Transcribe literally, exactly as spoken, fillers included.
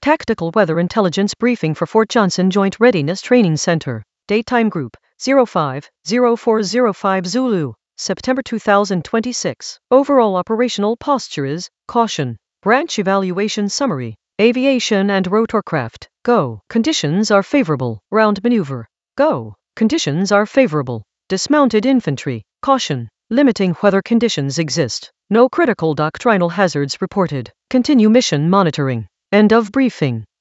Tactical Weather Intelligence Briefing for Fort Johnson Joint Readiness Training Center. Daytime Group, zero five zero four zero five Zulu, September two thousand twenty-six. Overall operational posture is, caution. Branch Evaluation Summary. Aviation and Rotorcraft, go. Conditions are favorable. Round Maneuver, go. Conditions are favorable. Dismounted Infantry, caution. Limiting weather conditions exist. No critical doctrinal hazards reported. Continue mission monitoring. End of briefing.